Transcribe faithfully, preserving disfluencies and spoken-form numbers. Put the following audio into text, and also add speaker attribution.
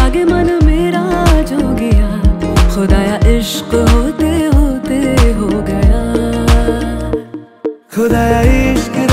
Speaker 1: लागे मन मेरा जो गया, खुदाया इश्क होते होते हो गया।
Speaker 2: खुदाया इश्क